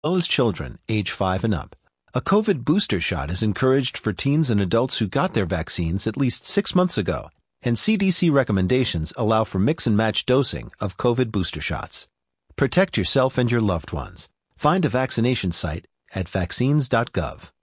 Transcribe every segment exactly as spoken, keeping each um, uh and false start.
well as children age five and up. A COVID booster shot is encouraged for teens and adults who got their vaccines at least six months ago, and C D C recommendations allow for mix and match dosing of COVID booster shots. Protect yourself and your loved ones. Find a vaccination site at vaccines dot gov.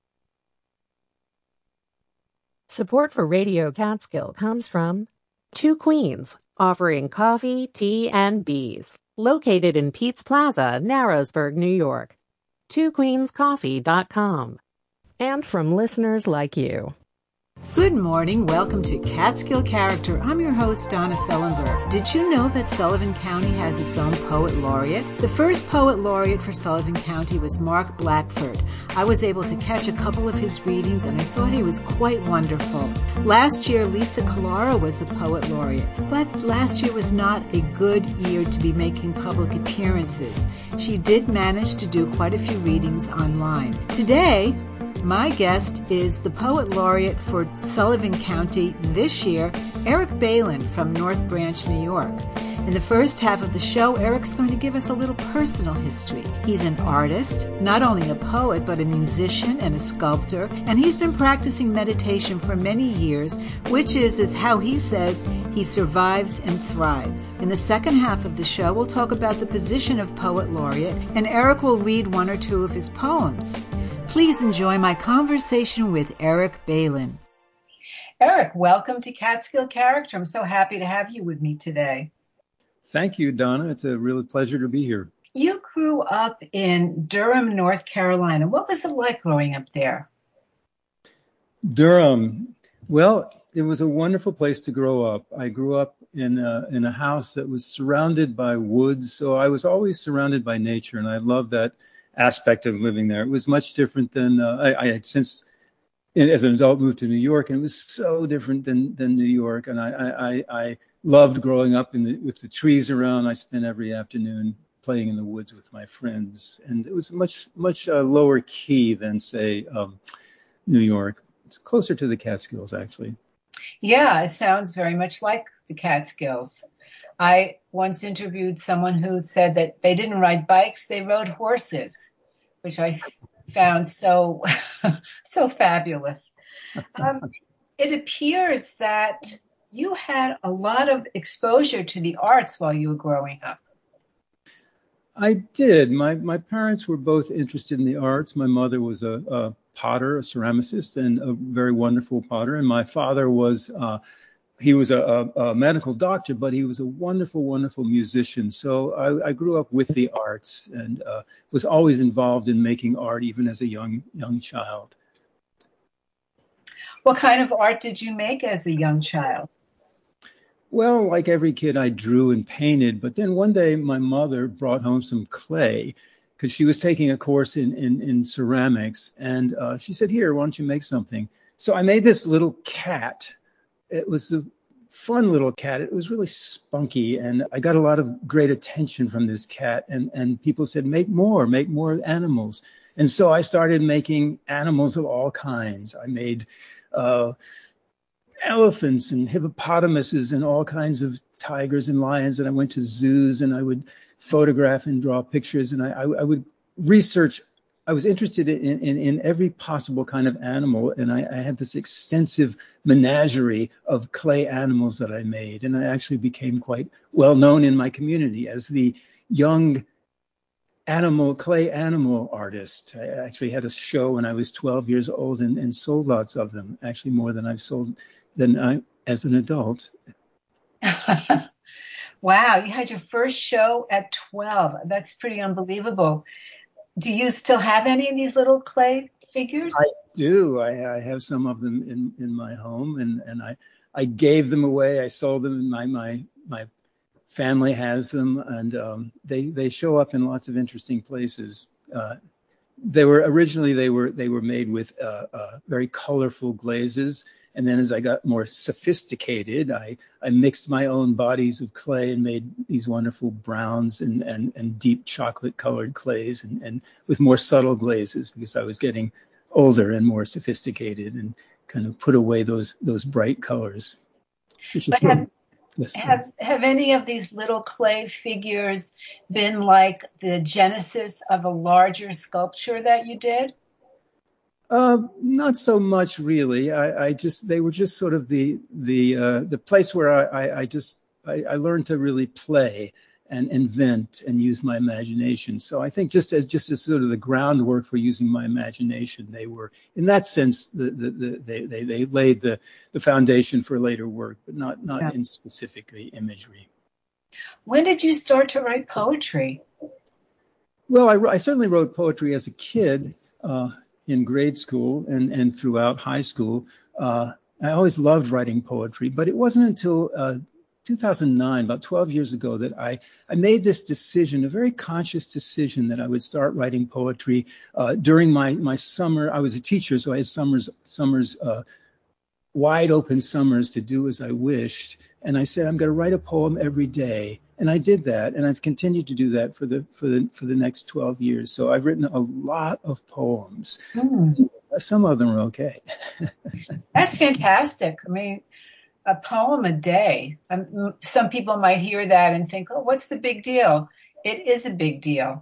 Support for Radio Catskill comes from Two Queens, offering coffee, tea, and bees. Located in Pete's Plaza, Narrowsburg, New York. two queens coffee dot com. And from listeners like you. Good morning. Welcome to Catskill Character. I'm your host, Donna Fellenberg. Did you know that Sullivan County has its own poet laureate? The first poet laureate for Sullivan County was Mark Blackford. I was able to catch a couple of his readings, and I thought he was quite wonderful. Last year, Lisa Collara was the poet laureate, but last year was not a good year to be making public appearances. She did manage to do quite a few readings online. Today, my guest is the Poet Laureate for Sullivan County this year, Eric Balin from North Branch, New York. In the first half of the show, Eric's going to give us a little personal history. He's an artist, not only a poet, but a musician and a sculptor, and he's been practicing meditation for many years, which is, is how he says he survives and thrives. In the second half of the show, we'll talk about the position of Poet Laureate, and Eric will read one or two of his poems. Please enjoy my conversation with Eric Balin. Eric, welcome to Catskill Character. I'm so happy to have you with me today. Thank you, Donna. It's a real pleasure to be here. You grew up in Durham, North Carolina. What was it like growing up there? Durham. Well, it was a wonderful place to grow up. I grew up in a, in a house that was surrounded by woods, so I was always surrounded by nature, and I loved that aspect of living there. It was much different than uh, I, I had since, as an adult, moved to New York, and it was so different than than New York. And I I, I loved growing up in the, with the trees around. I spent every afternoon playing in the woods with my friends, and it was much much uh, lower key than, say, um, New York. It's closer to the Catskills, actually. Yeah, it sounds very much like the Catskills. I once interviewed someone who said that they didn't ride bikes, they rode horses, which I found so, so fabulous. Um, it appears that you had a lot of exposure to the arts while you were growing up. I did. My my parents were both interested in the arts. My mother was a, a potter, a ceramicist, and a very wonderful potter. And my father was... Uh, He was a, a, a medical doctor, but he was a wonderful, wonderful musician. So I, I grew up with the arts and uh, was always involved in making art, even as a young young child. What kind of art did you make as a young child? Well, like every kid, I drew and painted. But then one day, my mother brought home some clay because she was taking a course in in, in ceramics, and uh, she said, "Here, why don't you make something?" So I made this little cat. It was a fun little cat. It was really spunky, and I got a lot of great attention from this cat. And, and people said, make more, make more animals. And so I started making animals of all kinds. I made uh, elephants and hippopotamuses and all kinds of tigers and lions. And I went to zoos, and I would photograph and draw pictures. And I, I, I would research. I was interested in, in, in every possible kind of animal, and I, I had this extensive menagerie of clay animals that I made, and I actually became quite well known in my community as the young animal, clay animal artist. I actually had a show when I was twelve years old and, and sold lots of them, actually more than I've sold than I, as an adult. Wow, you had your first show at twelve. That's pretty unbelievable. Do you still have any of these little clay figures? I do. I, I have some of them in, in my home, and, and I, I gave them away. I sold them. And my my my family has them, and um, they they show up in lots of interesting places. Uh, they were originally they were they were made with uh, uh, very colorful glazes. And then as I got more sophisticated, I, I mixed my own bodies of clay and made these wonderful browns and, and, and deep chocolate colored clays and, and with more subtle glazes because I was getting older and more sophisticated and kind of put away those those bright colors. Which is but have, Yes, Have have any of these little clay figures been like the genesis of a larger sculpture that you did? Uh, not so much, really. I, I just they were just sort of the the uh, the place where I, I, I just I, I learned to really play and invent and use my imagination. So I think just as just as sort of the groundwork for using my imagination, they were in that sense the, the, the they, they they laid the the foundation for later work, but not not Yeah. in specifically imagery. When did you start to write poetry? Well, I, I certainly wrote poetry as a kid. Uh, in grade school and, and throughout high school. Uh, I always loved writing poetry, but it wasn't until uh, two thousand nine, about twelve years ago, that I, I made this decision, a very conscious decision, that I would start writing poetry uh, during my, my summer. I was a teacher, so I had summers, summers uh, wide open summers to do as I wished. And I said, I'm going to write a poem every day. And I did that, and I've continued to do that for the for the for the next twelve years. So I've written a lot of poems. Mm. Some of them are okay. That's fantastic. I mean, a poem a day. Um, some people might hear that and think, "Oh, what's the big deal?" It is a big deal.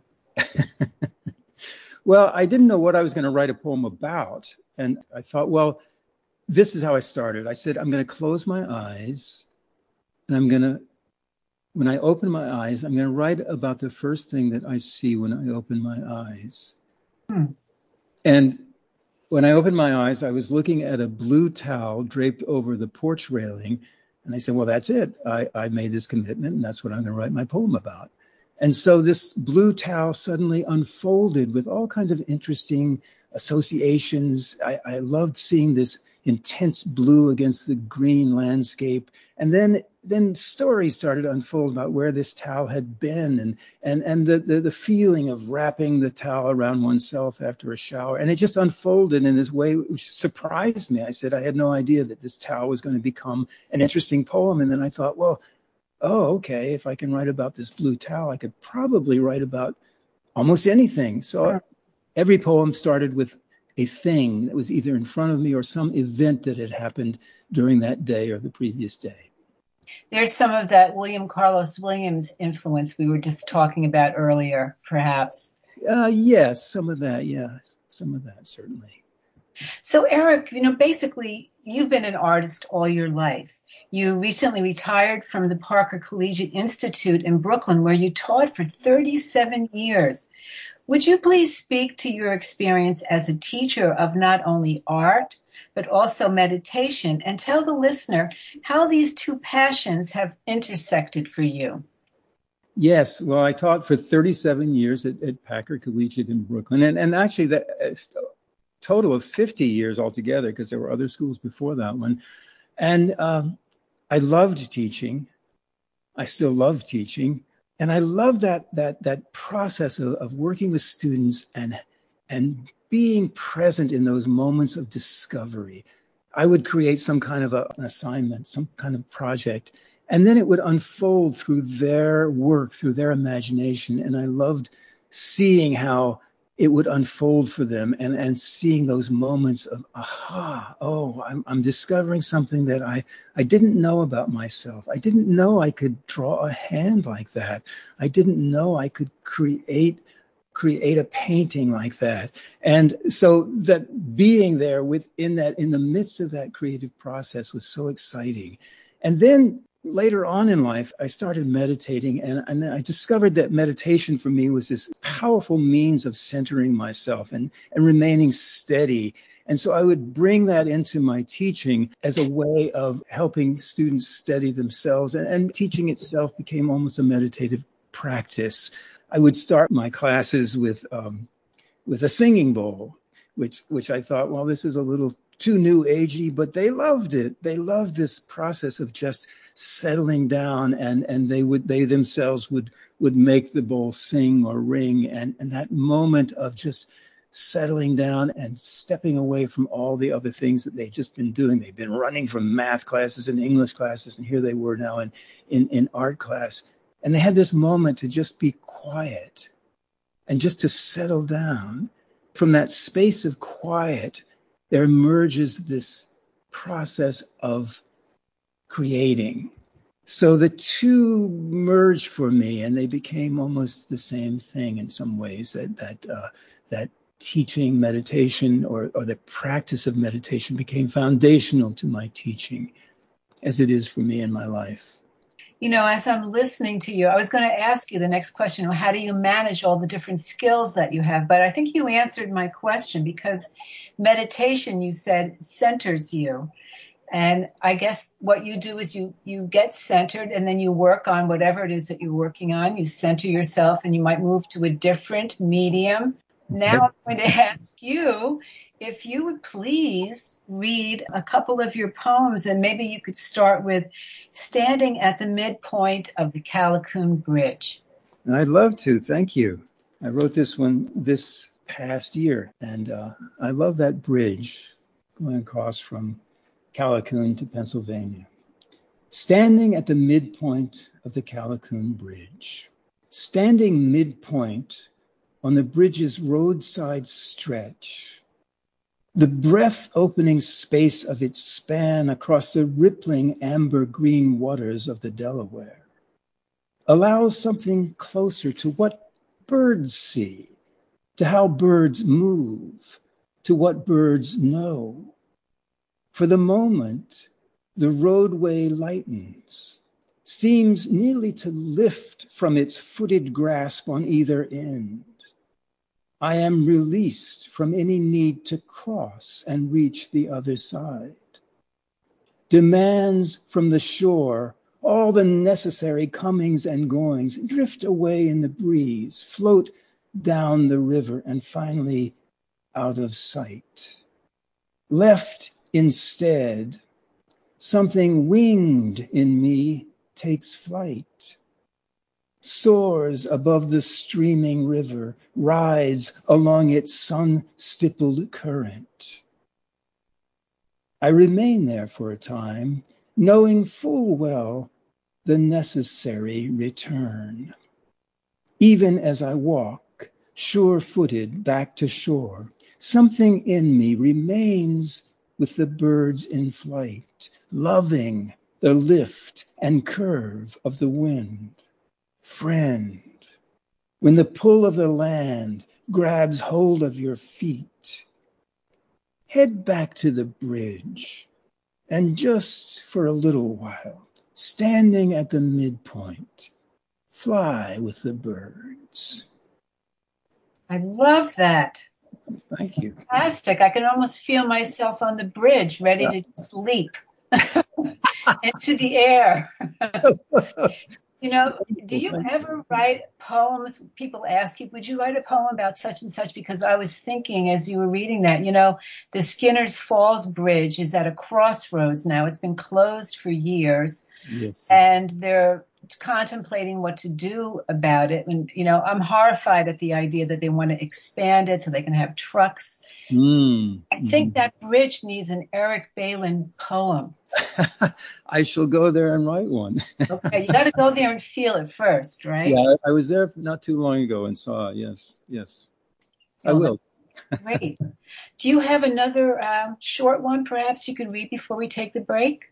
Well, I didn't know what I was going to write a poem about, and I thought, well, this is how I started. I said, I'm going to close my eyes, and I'm going to. When I open my eyes, I'm going to write about the first thing that I see when I open my eyes. Hmm. And when I opened my eyes, I was looking at a blue towel draped over the porch railing. And I said, well, that's it. I, I made this commitment, and that's what I'm going to write my poem about. And so this blue towel suddenly unfolded with all kinds of interesting associations. I, I loved seeing this intense blue against the green landscape. And then then stories started to unfold about where this towel had been, and and and the, the the feeling of wrapping the towel around oneself after a shower. And it just unfolded in this way which surprised me. I said, I had no idea that this towel was going to become an interesting poem. And then I thought, well, oh, okay, if I can write about this blue towel, I could probably write about almost anything. So every poem started with a thing that was either in front of me or some event that had happened during that day or the previous day. There's some of that William Carlos Williams influence we were just talking about earlier, perhaps. Uh, yes, some of that, yeah, some of that, certainly. So, Eric, you know, basically, you've been an artist all your life. You recently retired from the Parker Collegiate Institute in Brooklyn, where you taught for thirty-seven years. Would you please speak to your experience as a teacher of not only art, but also meditation, and tell the listener how these two passions have intersected for you? Yes, well, I taught for thirty-seven years at, at Packer Collegiate in Brooklyn, and, and actually that uh, total of fifty years altogether, because there were other schools before that one. And um, I loved teaching. I still love teaching. And I love that that that process of, of working with students and and being present in those moments of discovery. I would create some kind of a, an assignment, some kind of project, and then it would unfold through their work, through their imagination. And I loved seeing how it would unfold for them, and, and seeing those moments of, aha, oh, I'm, I'm discovering something that I, I didn't know about myself. I didn't know I could draw a hand like that. I didn't know I could create create a painting like that. And so that being there within that, in the midst of that creative process was so exciting. And then later on in life, I started meditating, and, and I discovered that meditation for me was this powerful means of centering myself and, and remaining steady. And so I would bring that into my teaching as a way of helping students steady themselves. And, and teaching itself became almost a meditative practice. I would start my classes with um, with a singing bowl, which which I thought, well, this is a little too new agey, but they loved it. They loved this process of just settling down, and and they would they themselves would would make the bowl sing or ring, and and that moment of just settling down and stepping away from all the other things that they'd just been doing. They'd been running from math classes and English classes, and here they were now in in, in art class. And they had this moment to just be quiet and just to settle down. From that space of quiet, there emerges this process of creating. So the two merged for me, and they became almost the same thing in some ways. That that uh, that teaching meditation, or or the practice of meditation, became foundational to my teaching, as it is for me in my life. You know, as I'm listening to you, I was going to ask you the next question, how do you manage all the different skills that you have? But I think you answered my question, because meditation, you said, centers you. And I guess what you do is you, you get centered, and then you work on whatever it is that you're working on. You center yourself, and you might move to a different medium. Now I'm going to ask you if you would please read a couple of your poems, and maybe you could start with Standing at the Midpoint of the Callicoon Bridge. I'd love to. Thank you. I wrote this one this past year, and uh, I love that bridge going across from Callicoon to Pennsylvania. Standing at the midpoint of the Callicoon Bridge. Standing midpoint on the bridge's roadside stretch, the breath-opening space of its span across the rippling amber-green waters of the Delaware allows something closer to what birds see, to how birds move, to what birds know. For the moment, the roadway lightens, seems nearly to lift from its footed grasp on either end. I am released from any need to cross and reach the other side. Demands from the shore, all the necessary comings and goings, drift away in the breeze, float down the river, and finally out of sight. Left instead, something winged in me takes flight, soars above the streaming river, rides along its sun-stippled current. I remain there for a time, knowing full well the necessary return. Even as I walk, sure-footed back to shore, something in me remains with the birds in flight, loving the lift and curve of the wind. Friend, when the pull of the land grabs hold of your feet, head back to the bridge, and just for a little while, standing at the midpoint, fly with the birds. I love that. Thank you. Fantastic. I can almost feel myself on the bridge, ready yeah. to just leap into the air. You know, do you ever write poems? People ask you, would you write a poem about such and such? Because I was thinking as you were reading that, you know, the Skinner's Falls Bridge is at a crossroads now. It's been closed for years. Yes. And they're contemplating what to do about it. And, you know, I'm horrified at the idea that they want to expand it so they can have trucks. Mm. I think mm-hmm. that bridge needs an Eric Balin poem. I shall go there and write one. Okay, you got to go there and feel it first, right? Yeah, I was there not too long ago and saw it. Yes, yes. Oh, I will. Great. Do you have another uh, short one perhaps you could read before we take the break?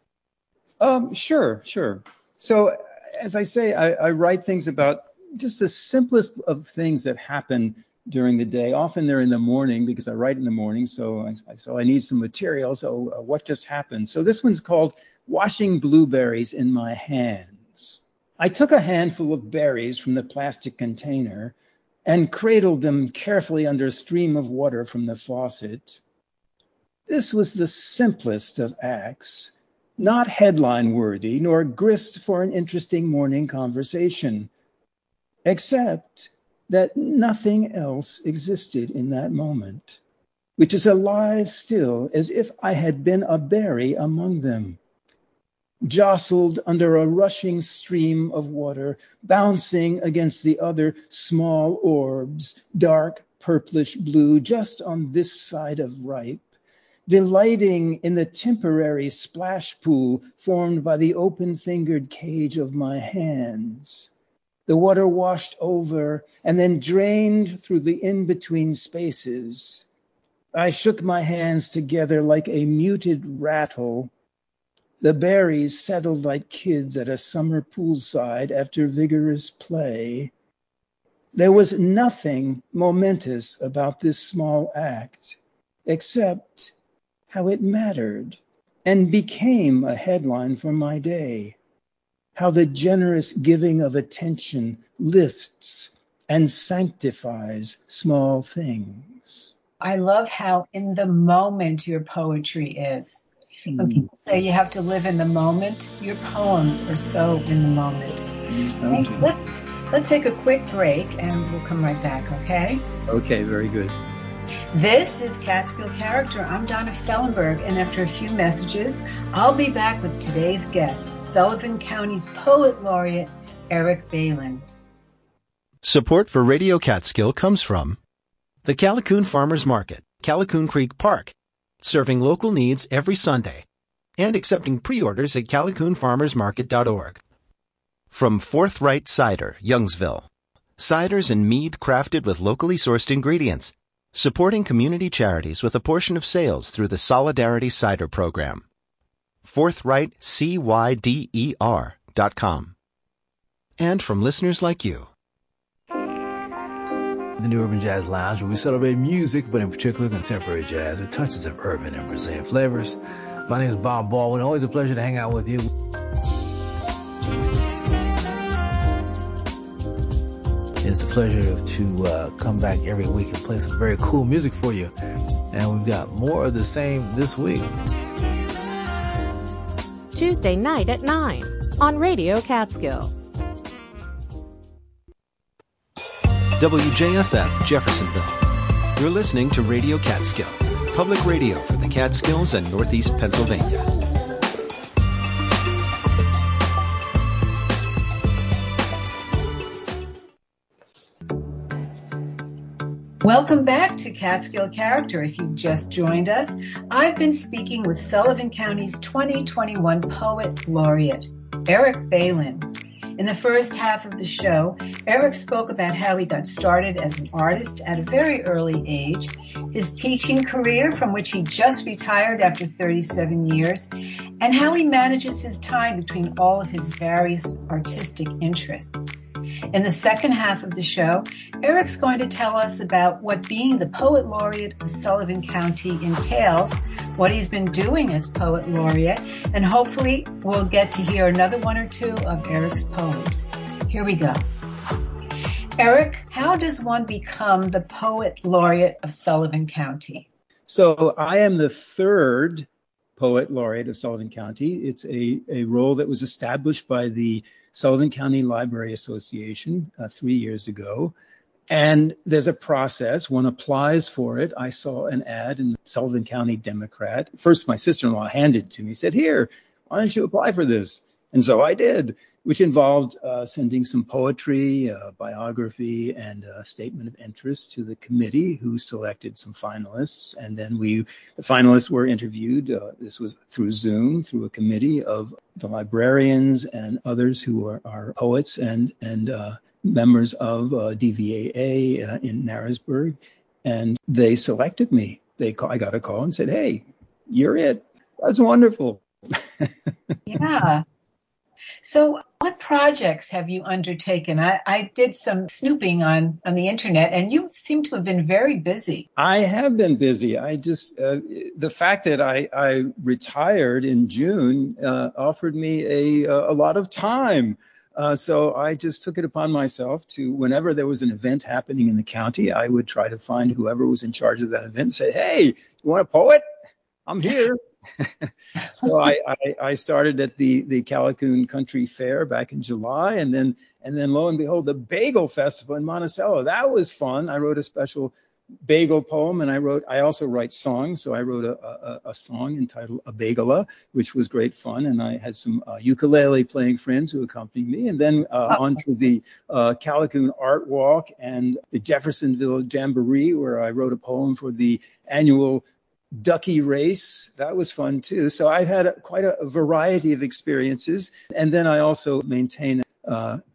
Um, sure, sure. So, as I say, I, I write things about just the simplest of things that happen during the day. Often they're in the morning because I write in the morning, so I, so I need some material. So uh, what just happened? So this one's called Washing Blueberries in My Hands. I took a handful of berries from the plastic container and cradled them carefully under a stream of water from the faucet. This was the simplest of acts, not headline-worthy, nor grist for an interesting morning conversation, except that nothing else existed in that moment, which is alive still, as if I had been a berry among them, jostled under a rushing stream of water, bouncing against the other small orbs, dark purplish blue, just on this side of ripe, delighting in the temporary splash pool formed by the open-fingered cage of my hands. The water washed over and then drained through the in-between spaces. I shook my hands together like a muted rattle, The berries settled like kids at a summer poolside after vigorous play. There was nothing momentous about this small act, except how it mattered and became a headline for my day. How the generous giving of attention lifts and sanctifies small things. I love how in the moment your poetry is. When people say you have to live in the moment, your poems are so in the moment. Thank Hey, you. let's let's take a quick break and we'll come right back, okay? Okay, very good. This is Catskill Character. I'm Donna Fellenberg, and after a few messages, I'll be back with today's guest, Sullivan County's Poet Laureate, Eric Balin. Support for Radio Catskill comes from the Callicoon Farmers Market, Callicoon Creek Park, serving local needs every Sunday, and accepting pre-orders at callicoon farmers market dot org. From Forthright Cider, Youngsville, ciders and mead crafted with locally sourced ingredients, supporting community charities with a portion of sales through the Solidarity Cider Program. Forthright Cider dot com. And from listeners like you. The New Urban Jazz Lounge, where we celebrate music, but in particular contemporary jazz with touches of urban and Brazilian flavors. My name is Bob Baldwin. Always a pleasure to hang out with you. It's a pleasure to uh, come back every week and play some very cool music for you. And we've got more of the same this week. Tuesday night at nine on Radio Catskill. W J F F Jeffersonville. You're listening to Radio Catskill, public radio for the Catskills and Northeast Pennsylvania. Welcome back to Catskill Character. If you've just joined us, I've been speaking with Sullivan County's twenty twenty-one Poet Laureate, Eric Balin. In the first half of the show, Eric spoke about how he got started as an artist at a very early age, his teaching career from which he just retired after thirty-seven years, and how he manages his time between all of his various artistic interests. In the second half of the show, Eric's going to tell us about what being the Poet Laureate of Sullivan County entails, what he's been doing as Poet Laureate, and hopefully we'll get to hear another one or two of Eric's poems. Here we go. Eric, how does one become the Poet Laureate of Sullivan County? So I am the third Poet Laureate of Sullivan County. It's a, a role that was established by the Sullivan County Library Association uh, three years ago. And there's a process. One applies for it. I saw an ad in the Sullivan County Democrat. First, my sister-in-law handed it to me, said, here, why don't you apply for this? And so I did, which involved uh, sending some poetry, uh, biography, and a statement of interest to the committee who selected some finalists. And then we, the finalists were interviewed. Uh, this was through Zoom, through a committee of the librarians and others who are, are poets and, and uh, members of uh, D V A A uh, in Narrowsburg. And they selected me. They call, I got a call and said, hey, you're it. That's wonderful. Yeah. So what projects have you undertaken? I, I did some snooping on, on the internet, and you seem to have been very busy. I have been busy. I just, uh, the fact that I, I retired in June uh, offered me a, a lot of time. Uh, so I just took it upon myself to, whenever there was an event happening in the county, I would try to find whoever was in charge of that event and say, hey, you want a poet? I'm here. So I, I, I started at the, the Callicoon Country Fair back in July, and then and then lo and behold, the Bagel Festival in Monticello. That was fun. I wrote a special bagel poem, and I wrote I also write songs. So I wrote a, a, a song entitled A Bagela, which was great fun, and I had some uh, ukulele playing friends who accompanied me, and then uh, on to the uh, Callicoon Art Walk and the Jeffersonville Jamboree, where I wrote a poem for the annual ducky race. That was fun too. So I've had a, quite a, a variety of experiences. And then I also maintain uh,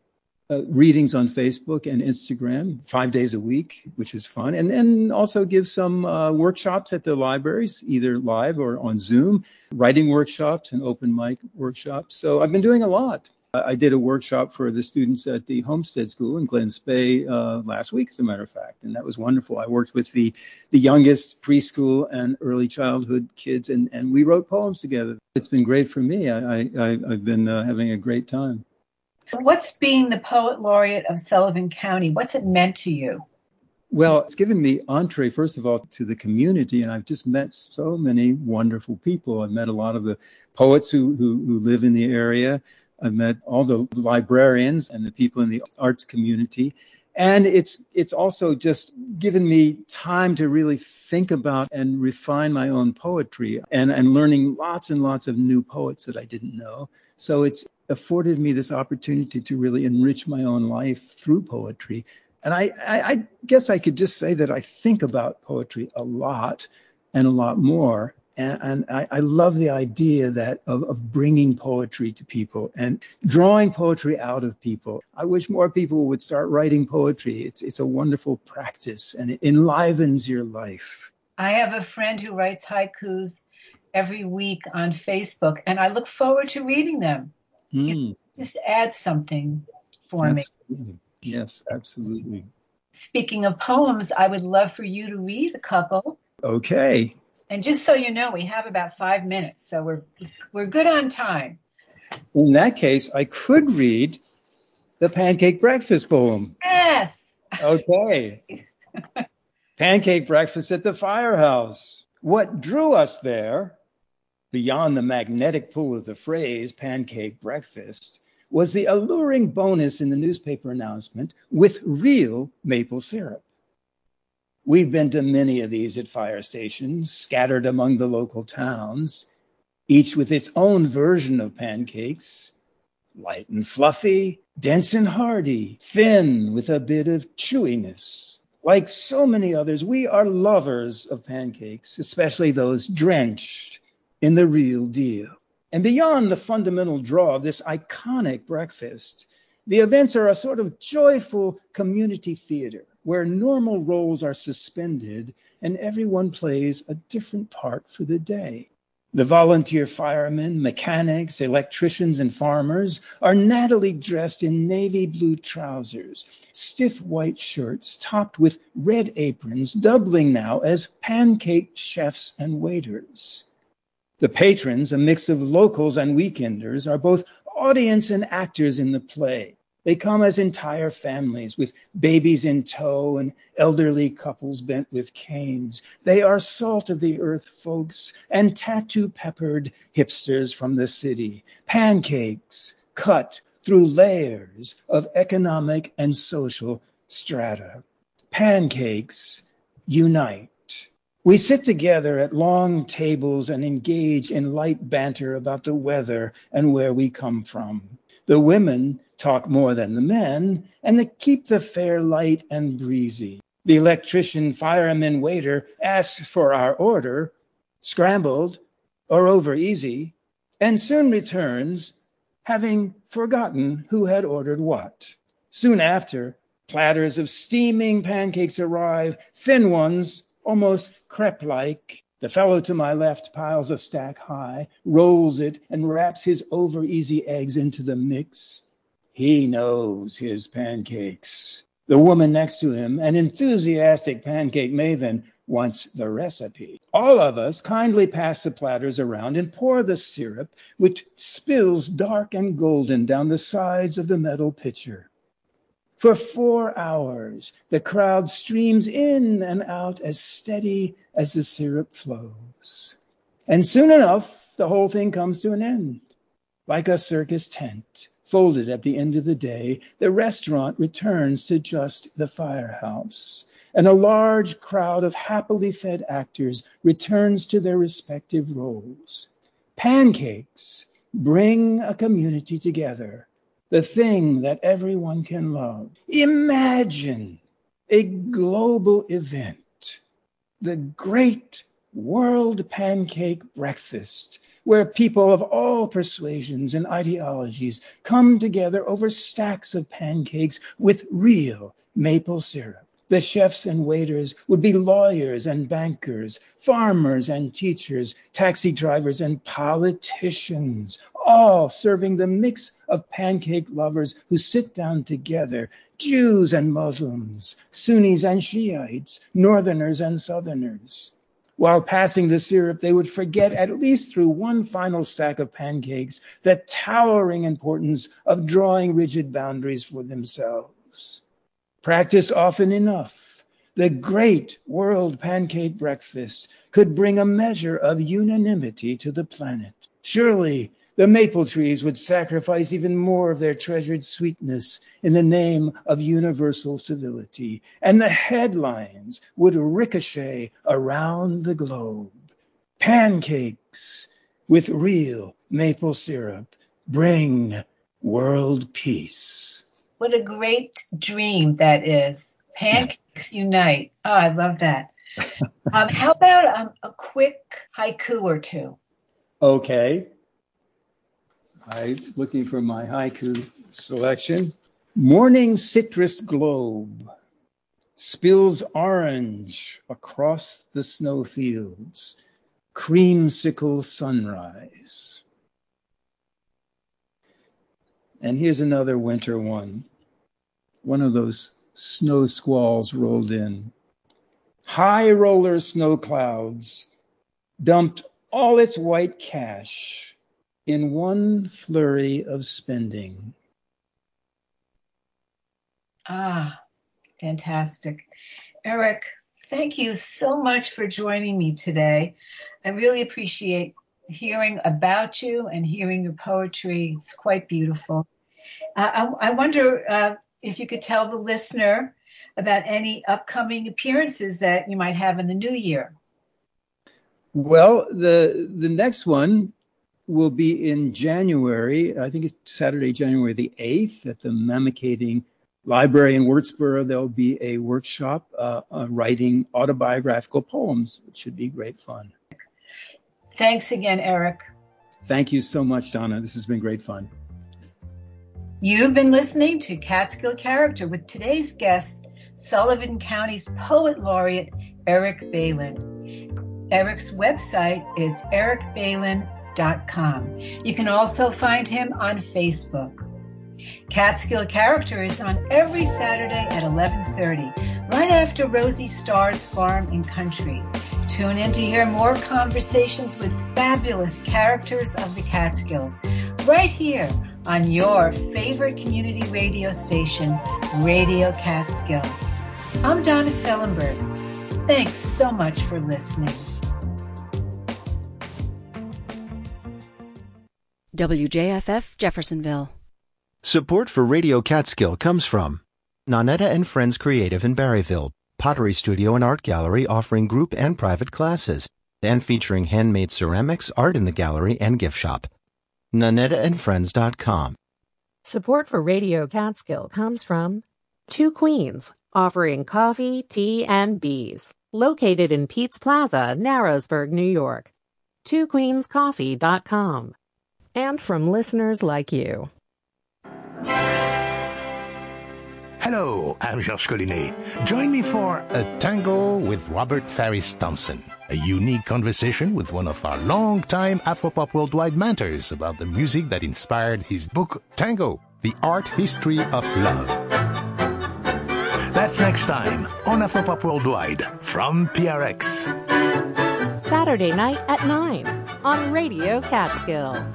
uh, readings on Facebook and Instagram five days a week, which is fun. And then also give some uh, workshops at the libraries, either live or on Zoom, writing workshops and open mic workshops. So I've been doing a lot. I did a workshop for the students at the Homestead School in Glen Spey uh, last week, as a matter of fact, and that was wonderful. I worked with the, the youngest preschool and early childhood kids, and, and we wrote poems together. It's been great for me. I, I, I've been uh, having a great time. What's being the Poet Laureate of Sullivan County? What's it meant to you? Well, it's given me entree, first of all, to the community, and I've just met so many wonderful people. I've met a lot of the poets who, who, who live in the area. I've met all the librarians and the people in the arts community. And it's it's also just given me time to really think about and refine my own poetry and, and learning lots and lots of new poets that I didn't know. So it's afforded me this opportunity to really enrich my own life through poetry. And I, I, I guess I could just say that I think about poetry a lot and a lot more. And, and I, I love the idea that of, of bringing poetry to people and drawing poetry out of people. I wish more people would start writing poetry. It's it's a wonderful practice and it enlivens your life. I have a friend who writes haikus every week on Facebook, and I look forward to reading them. Mm. It just adds something for Absolutely. me. Yes, absolutely. Speaking of poems, I would love for you to read a couple. Okay. And just so you know, we have about five minutes, so we're we're good on time. In that case, I could read the Pancake Breakfast poem. Yes. Okay. Pancake breakfast at the firehouse. What drew us there, beyond the magnetic pull of the phrase pancake breakfast, was the alluring bonus in the newspaper announcement with real maple syrup. We've been to many of these at fire stations, scattered among the local towns, each with its own version of pancakes, light and fluffy, dense and hearty, thin with a bit of chewiness. Like so many others, we are lovers of pancakes, especially those drenched in the real deal. And beyond the fundamental draw of this iconic breakfast, the events are a sort of joyful community theater where normal roles are suspended and everyone plays a different part for the day. The volunteer firemen, mechanics, electricians, and farmers are nattily dressed in navy blue trousers, stiff white shirts topped with red aprons, doubling now as pancake chefs and waiters. The patrons, a mix of locals and weekenders, are both audience and actors in the play. They come as entire families with babies in tow and elderly couples bent with canes. They are salt of the earth folks and tattoo-peppered hipsters from the city. Pancakes cut through layers of economic and social strata. Pancakes unite. We sit together at long tables and engage in light banter about the weather and where we come from. The women talk more than the men, and they keep the fare light and breezy. The electrician, fireman, waiter asks for our order, scrambled or over easy, and soon returns, having forgotten who had ordered what. Soon after, platters of steaming pancakes arrive, thin ones, almost crepe-like. The fellow to my left piles a stack high, rolls it, and wraps his over-easy eggs into the mix. He knows his pancakes. The woman next to him, an enthusiastic pancake maven, wants the recipe. All of us kindly pass the platters around and pour the syrup, which spills dark and golden down the sides of the metal pitcher. For four hours, the crowd streams in and out as steady as the syrup flows. And soon enough, the whole thing comes to an end. Like a circus tent, folded at the end of the day, the restaurant returns to just the firehouse, and a large crowd of happily fed actors returns to their respective roles. Pancakes bring a community together, the thing that everyone can love. Imagine a global event, the Great World Pancake Breakfast, where people of all persuasions and ideologies come together over stacks of pancakes with real maple syrup. The chefs and waiters would be lawyers and bankers, farmers and teachers, taxi drivers and politicians, all serving the mix of pancake lovers who sit down together, Jews and Muslims, Sunnis and Shiites, Northerners and Southerners. While passing the syrup, they would forget, at least through one final stack of pancakes, the towering importance of drawing rigid boundaries for themselves. Practiced often enough, the great World Pancake Breakfast could bring a measure of unanimity to the planet. Surely the maple trees would sacrifice even more of their treasured sweetness in the name of universal civility, and the headlines would ricochet around the globe. Pancakes with real maple syrup bring world peace. What a great dream that is. Pancakes unite. Oh, I love that. Um, how about um, a quick haiku or two? Okay. I'm looking for my haiku selection. Morning citrus globe spills orange across the snowfields. Creamsicle sunrise. And here's another winter one. One of those snow squalls rolled in. High roller snow clouds dumped all its white cash in one flurry of spending. Ah, fantastic. Eric, thank you so much for joining me today. I really appreciate hearing about you and hearing your poetry. It's quite beautiful. Uh, I, I wonder uh, if you could tell the listener about any upcoming appearances that you might have in the new year. Well, the the next one will be in January. I think it's Saturday, January the eighth at the Mamakating Library in Wurtsboro. There'll be a workshop uh, uh, writing autobiographical poems. It should be great fun. Thanks again, Eric. Thank you so much, Donna. This has been great fun. You've been listening to Catskill Character with today's guest, Sullivan County's Poet Laureate, Eric Balan. Eric's website is eric balan dot com. You can also find him on Facebook. Catskill Character is on every Saturday at eleven thirty, right after Rosie Starr's Farm and Country. Tune in to hear more conversations with fabulous characters of the Catskills, right here on your favorite community radio station, Radio Catskill. I'm Donna Fellenberg. Thanks so much for listening. W J F F Jeffersonville. Support for Radio Catskill comes from Nonetta and Friends Creative in Barryville, pottery studio and art gallery offering group and private classes, and featuring handmade ceramics, art in the gallery, and gift shop. Nonetta and Friends dot com. Support for Radio Catskill comes from Two Queens, offering coffee, tea, and bees. Located in Pete's Plaza, Narrowsburg, New York. two queens coffee dot com. And from listeners like you. Hello, I'm Georges Collinet. Join me for A Tango with Robert Farris Thompson, a unique conversation with one of our long-time Afropop Worldwide mentors about the music that inspired his book, Tango, The Art History of Love. That's next time on Afropop Worldwide from P R X. Saturday night at nine on Radio Catskill.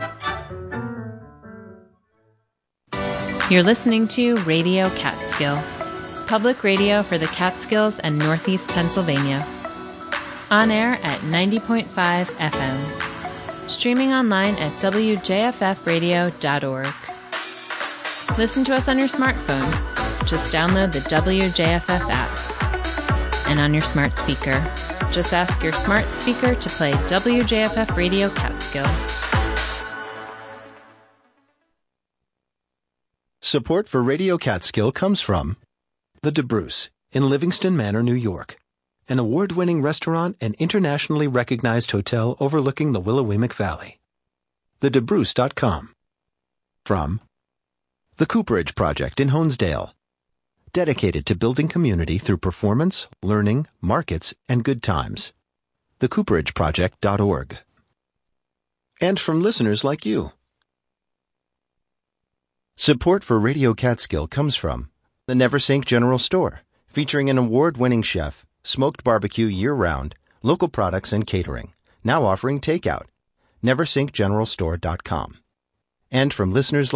You're listening to Radio Catskill, public radio for the Catskills and Northeast Pennsylvania. On air at ninety point five F M. Streaming online at w j f f radio dot org. Listen to us on your smartphone. Just download the W J F F app. And on your smart speaker. Just ask your smart speaker to play W J F F Radio Catskill. Support for Radio Catskill comes from The DeBruce in Livingston Manor, New York. an award-winning restaurant and internationally recognized hotel overlooking the Willowamic Valley. the de bruce dot com. From The Cooperage Project in Honesdale, dedicated to building community through performance, learning, markets, and good times. the cooperage project dot org. And from listeners like you. Support for Radio Catskill comes from the Neversink General Store, featuring an award-winning chef, smoked barbecue year-round, local products and catering, now offering takeout. neversink general store dot com. And from listeners like